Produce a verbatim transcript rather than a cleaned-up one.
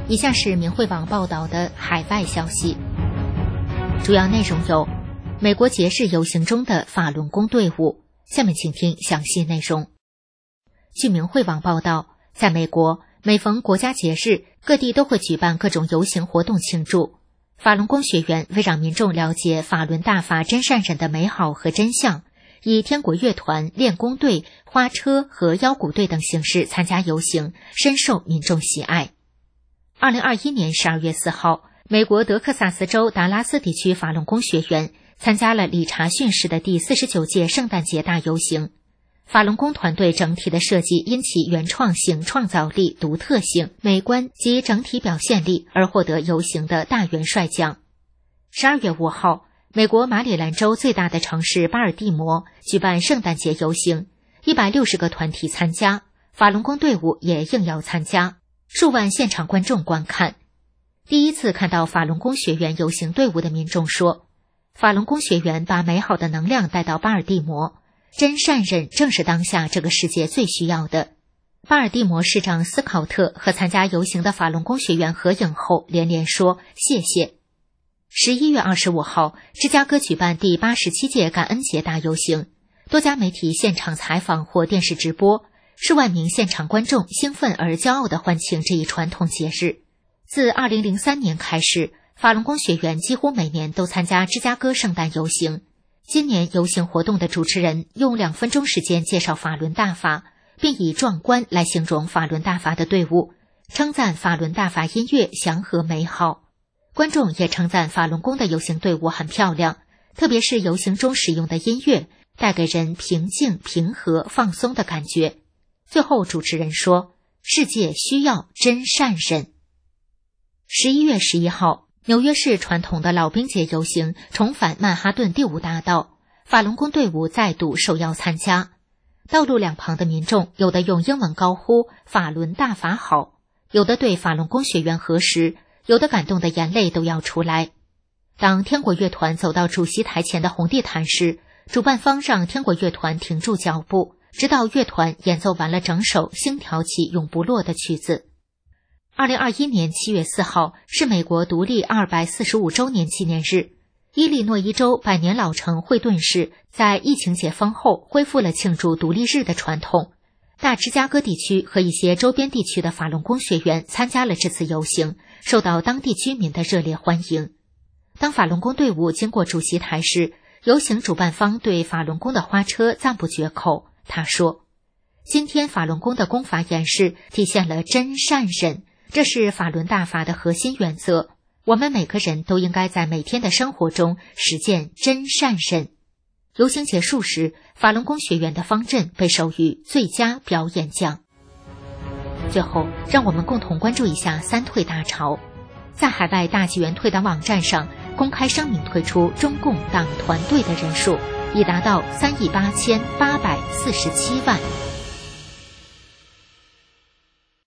以下是明慧网报道的海外消息，主要内容有：美国节日游行中的法轮功队伍。下面请听详细内容。据明慧网报道，在美国，每逢国家节日，各地都会举办各种游行活动庆祝。法轮功学员为让民众了解法轮大法真善忍的美好和真相，以天国乐团、练功队、花车和腰鼓队等形式参加游行，深受民众喜爱。二零二一年十二月四号，美国德克萨斯州达拉斯地区法轮功学员参加了理查逊市的第四十九届圣诞节大游行。法轮功团队整体的设计因其原创性、创造力、独特性、美观及整体表现力而获得游行的大元帅奖。十二月五号，美国马里兰州最大的城市巴尔的摩举办圣诞节游行，一百六十个团体参加，法轮功队伍也应邀参加，数万现场观众观看。第一次看到法轮功学员游行队伍的民众说，法轮功学员把美好的能量带到巴尔的摩，真善忍正是当下这个世界最需要的。巴尔的摩市长斯考特和参加游行的法轮功学员合影后连连说谢谢。十一月二十五号，芝加哥举办第八十七届感恩节大游行，多家媒体现场采访或电视直播，数万名现场观众兴奋而骄傲地欢庆这一传统节日。自二零零三年开始，法轮功学员几乎每年都参加芝加哥圣诞游行。今年游行活动的主持人用两分钟时间介绍法轮大法，并以壮观来形容法轮大法的队伍，称赞法轮大法音乐祥和美好。观众也称赞法轮功的游行队伍很漂亮，特别是游行中使用的音乐，带给人平静、平和、放松的感觉。最后主持人说，世界需要真善忍。十一月十一号，纽约市传统的老兵节游行重返曼哈顿第五大道，法轮功队伍再度受邀参加。道路两旁的民众有的用英文高呼法轮大法好，有的对法轮功学员核实，有的感动的眼泪都要出来。当天国乐团走到主席台前的红地毯时，主办方让天国乐团停住脚步，直到乐团演奏完了整首星条旗永不落的曲子。二零二一年七月四号是美国独立二百四十五周年纪念日。伊利诺伊州百年老城惠顿市在疫情解封后恢复了庆祝独立日的传统。大芝加哥地区和一些周边地区的法轮功学员参加了这次游行，受到当地居民的热烈欢迎。当法轮功队伍经过主席台时，游行主办方对法轮功的花车赞不绝口。他说，今天法轮功的功法演示体现了真善忍，这是法轮大法的核心原则，我们每个人都应该在每天的生活中实践真善忍。游行结束时，法轮功学员的方阵被授予最佳表演奖。最后，让我们共同关注一下三退大潮。在海外大纪元退党网站上公开声明，退出中共党团队的人数已达到三亿八千八百四十七万。